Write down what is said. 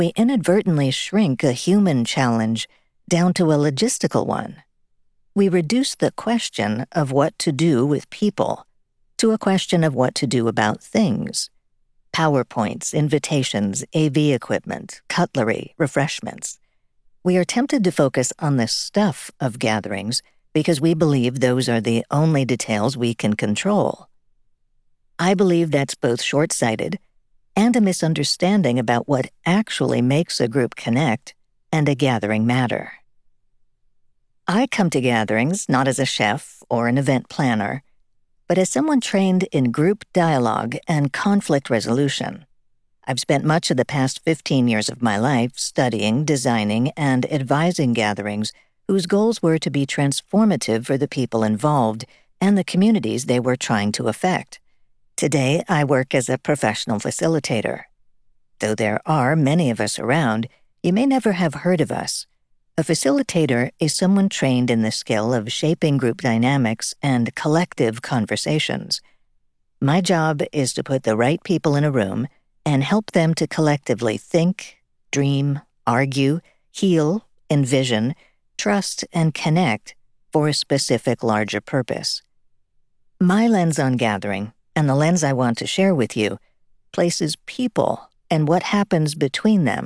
we inadvertently shrink a human challenge down to a logistical one. We reduce the question of what to do with people to a question of what to do about things. PowerPoints, invitations, AV equipment, cutlery, refreshments. We are tempted to focus on the stuff of gatherings because we believe those are the only details we can control. I believe that's both short-sighted and a misunderstanding about what actually makes a group connect and a gathering matter. I come to gatherings not as a chef or an event planner, but as someone trained in group dialogue and conflict resolution. I've spent much of the past 15 years of my life studying, designing, and advising gatherings whose goals were to be transformative for the people involved and the communities they were trying to affect. Today, I work as a professional facilitator. Though there are many of us around, you may never have heard of us. A facilitator is someone trained in the skill of shaping group dynamics and collective conversations. My job is to put the right people in a room and help them to collectively think, dream, argue, heal, envision, trust, and connect for a specific larger purpose. My lens on gathering, and the lens I want to share with you, places people and what happens between them